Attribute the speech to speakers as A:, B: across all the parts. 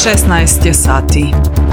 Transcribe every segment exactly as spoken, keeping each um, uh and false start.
A: šesnaest je sati.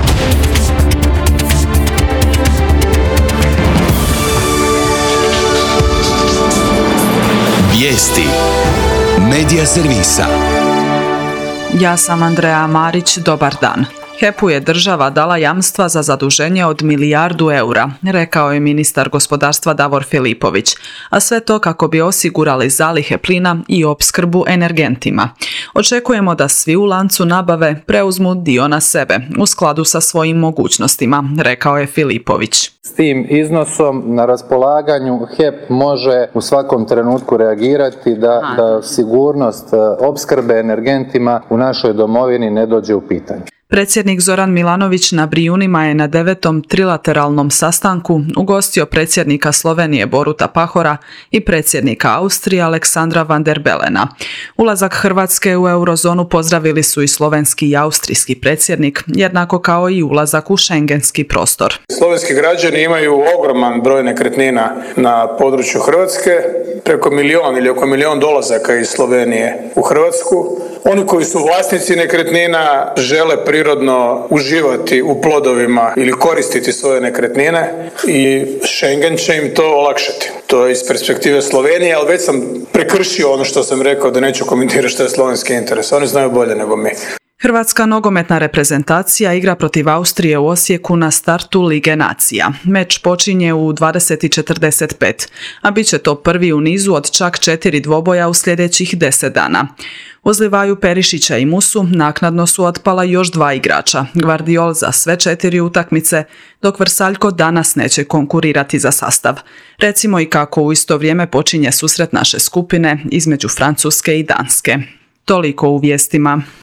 B: Vijesti Medija servisa.
A: Ja sam Andreja Marić, dobar dan. H E P-u je država dala jamstva za zaduženje od milijardu eura, rekao je ministar gospodarstva Davor Filipović, a sve to kako bi osigurali zalihe plina i opskrbu energentima. Očekujemo da svi u lancu nabave preuzmu dio na sebe, u skladu sa svojim mogućnostima, rekao je Filipović.
C: S tim iznosom na raspolaganju H E P može u svakom trenutku reagirati da, da sigurnost opskrbe energentima u našoj domovini ne dođe u pitanje.
A: Predsjednik Zoran Milanović na Brijunima je na devetom trilateralnom sastanku ugostio predsjednika Slovenije Boruta Pahora i predsjednika Austrije Aleksandra Van der Belena. Ulazak Hrvatske u eurozonu pozdravili su i slovenski i austrijski predsjednik, jednako kao i ulazak u šengenski prostor.
D: Slovenski građani imaju ogroman broj nekretnina na području Hrvatske, preko milion ili oko milion dolazaka iz Slovenije u Hrvatsku. Oni koji su vlasnici nekretnina žele prirodno uživati u plodovima ili koristiti svoje nekretnine i Schengen će im to olakšati. To je iz perspektive Slovenije, ali već sam prekršio ono što sam rekao da neću komentirati što je slovenski interes. Oni znaju bolje nego mi.
A: Hrvatska nogometna reprezentacija igra protiv Austrije u Osijeku na startu Lige nacija. Meč počinje u dvadeset i četrdeset pet, a bit će to prvi u nizu od čak četiri dvoboja u sljedećih deset dana. Uz Livaju Perišića i Musu naknadno su otpala još dva igrača, Gvardiol za sve četiri utakmice, dok Vrsaljko danas neće konkurirati za sastav. Recimo i kako u isto vrijeme počinje susret naše skupine između Francuske i Danske. Toliko u vijestima.